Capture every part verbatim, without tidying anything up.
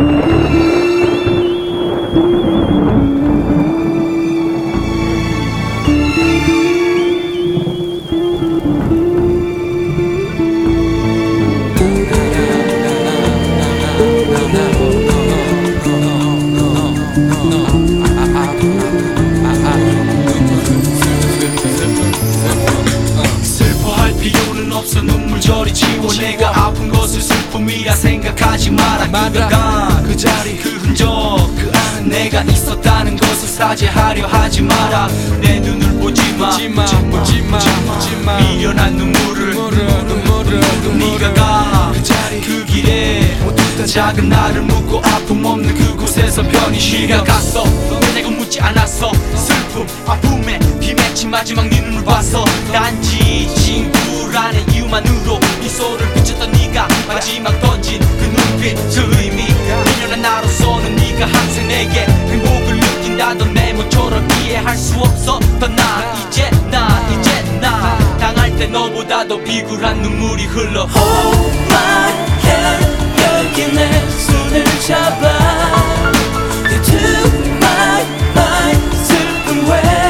슬퍼할 필요는 없어. 눈물 저리 지워. 내가 아픈 것을 슬픔이라 생각하지 마라. 그가 그 자리 그 흔적 그 안에 내가 있었다는 것을 사죄하려 하지 마라. 내 눈을 보지마 보지마 보지마 보지마 미련한 눈물을 네가 가 그 자리 그 길에 작은 나를 묻고 아픔 없는 그곳에서 편히 쉬려 갔어. 내가 묻지 않았어. 슬픔 아픔에 비맺힌 마지막 네 눈을 봤어. 단지 친구라는 이유만으로 네 손을 붙였던 네가 마지막 던진 그 눈빛 그 의미 미련한 나로서는 네가 항상 내게 행복을 느낀다던 메모처럼 이해할 수 없었던 나 이제 나 이제 나 당할 때 너보다 더 비굴한 눈물이 흘러. Hold my hand 여기 내 손을 잡아 You took my mind 슬픈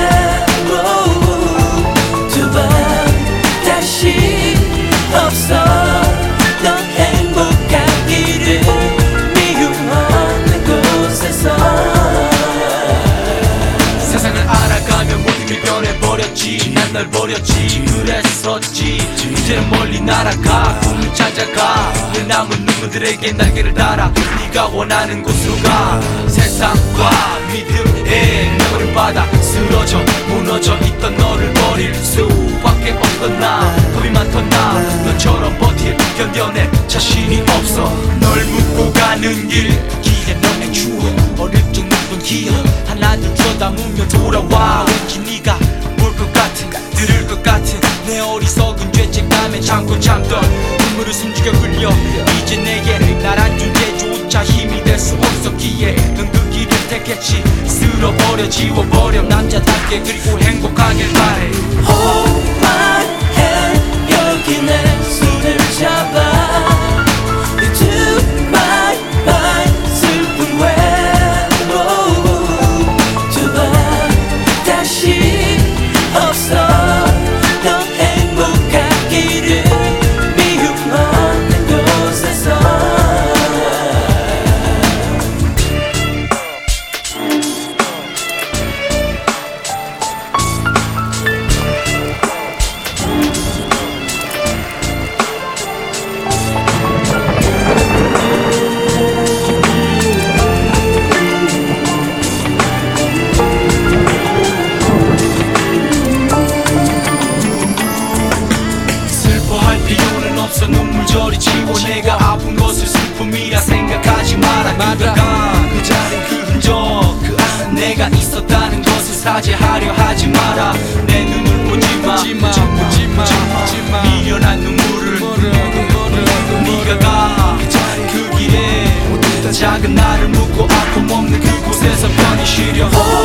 외로움 두 번 다시 없어 넌 행복하기를 미움 없는 곳에서 세상을 알아가며 모든 게 변해버렸지. 난 널 버렸지. 그랬었지. 이제는 멀리 날아가 꿈을 찾아가. 내 남은 눈물들에게 날개를 달아 네가 원하는 곳으로 가. 세상과 믿음의 명을 받아 쓰러져 무너져 있던 너를 버릴 수밖에 없던 나 겁이 많던 나 너처럼 버틸 견뎌낼 자신이 없어. 널 묻고 가는 길 길에 너의 추억 어릴 적 눈던 기억 하나둘 쳐다보며 돌아와. 왠지 네가 볼 것 같은 들을 것 같은 내 어리석은 죄책감에 참고 참던 눈물을 숨죽여 흘려 이제 내게 나란 존재조차 힘이 될 수 없었기에 넌 그 길을 택했지. 쓸어버려 지워버려 남자답게 그리고 행복하길 바래. Hold my hand 여기 내 손을 잡아 You took my mind 슬픈 외로움 두 번 다시 없어 넌 행복하기를 미움 없는 곳에서 필요는 없어. 눈물 저리 지워. 내가 아픈 것을 슬픔이라 생각하지 마라. 그가 그 자리 그 흔적 그 안에 내가 있었다는 것을 사죄하려 하지 마라. 내 눈을 보지마 보지마 보지마 미련한 눈물을 네가 가 그 자리 그 길에 작은 나를 묻고 아픔 없는 그곳에서 편히 쉬려.